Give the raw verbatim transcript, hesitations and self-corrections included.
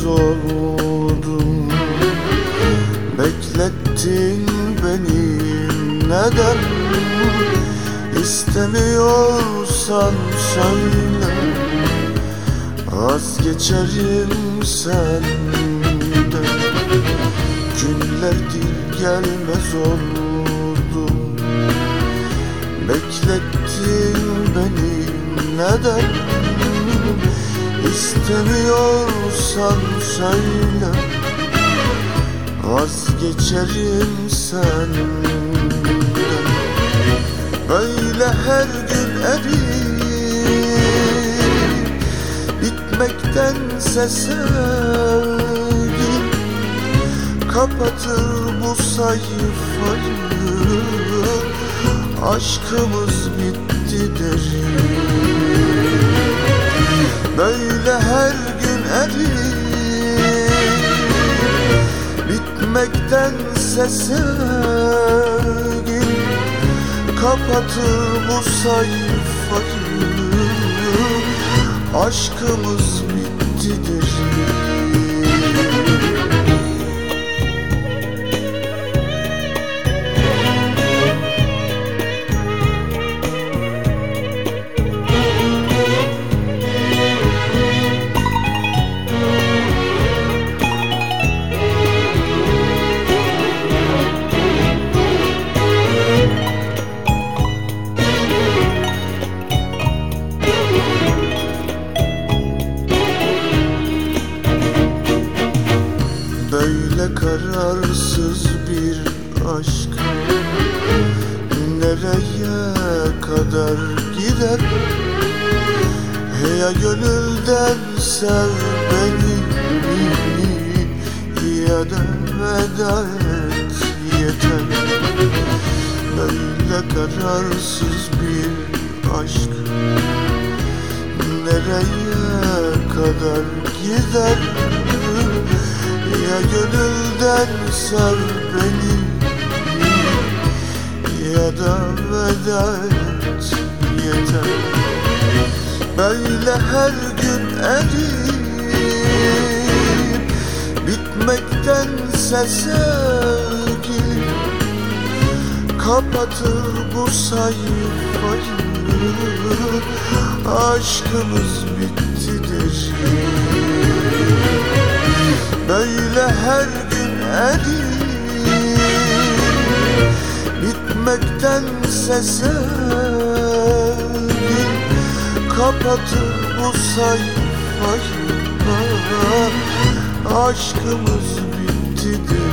oldum. Beklettin beni neden? İstemiyorsan söyle, vazgeçerim senden. Günlerdir gelmez oldum. Beklettin beni neden? İstemiyorsan söyle, vazgeçerim senden. Böyle her gün eriyip bitmektense sevgim kapatır bu sayfayı. Aşkımız bitti derim. Böyle her gün eriyip bitmektense sevgim kapatır bu sayfayı. Aşkımız bitti derim. Böyle kararsız bir aşk nereye kadar gider? Ya gönülden sev beni ya da veda et yeter. Böyle kararsız bir aşk nereye kadar gider? Ya gönülden sev beni ya da veda et yeter. Böyle her gün eriyip bitmektense sevgilim kapatır bu sayfayı. Aşkımız bitti derim. Böyle her gün eriyip bitmektense sevgim kapatır bu sayfayı. Aşkımız bitti.